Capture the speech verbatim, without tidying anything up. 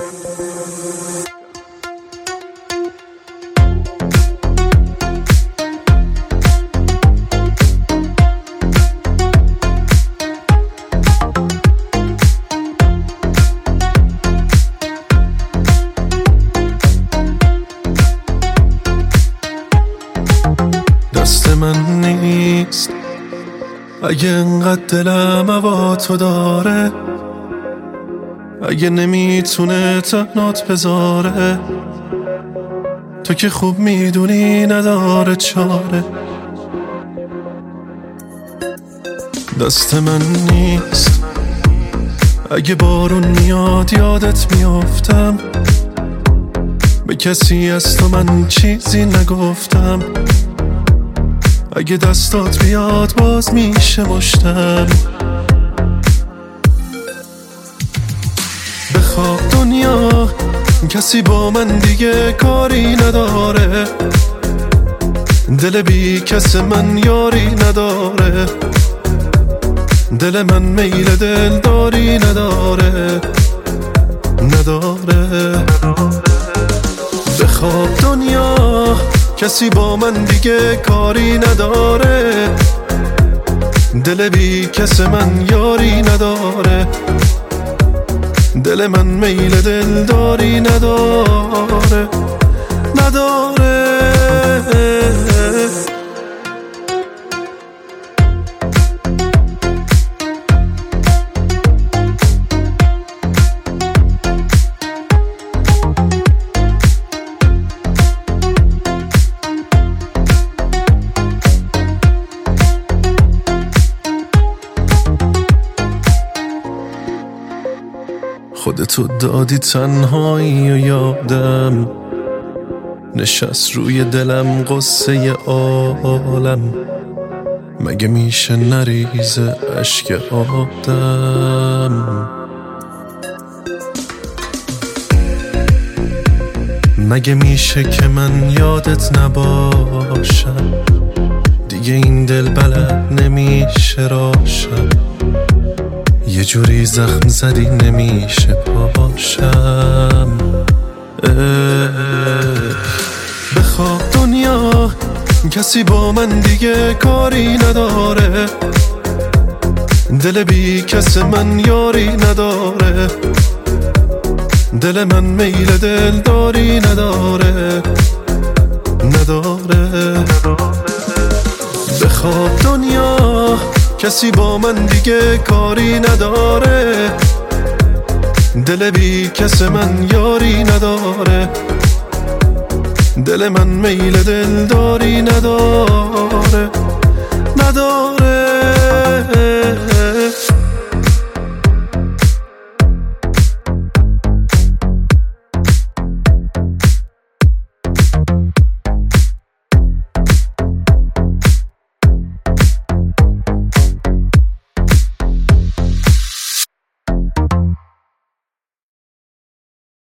دست من نیست اگه انقدر دلم هوا تو داره، اگه نمیتونه تنات بذاره، تو که خوب میدونی نداره چاره. دست من نیست اگه بارون میاد یادت میافتم، به کسی از تو من چیزی نگفتم، اگه دستات بیاد باز میشه مشتم. بخواب دنیا کسی با من دیگه کاری نداره، دل بی کس من یاری نداره، دل من میل دلداری نداره نداره. بخواب دنیا کسی با من دیگه کاری نداره، دل بی کس من یاری نداره، دل من میل دلداری نداره نداره. خودتو دادی تنهایی و یادم نشست روی دلم قصه عالم، مگه میشه نریزه اشک آدم؟ مگه میشه که من یادت نباشم، دیگه این دل بلد نمیشه راشم، یه جوری زخم زدی نمیشه پاشم. بخواب دنیا کسی با من دیگه کاری نداره، دل بی کس من یاری نداره، دل من میل دلداری نداره نداره. بخواب دنیا کسی با من دیگه کاری نداره، دل بی کس من یاری نداره، دل من میل دلداری نداره نداره.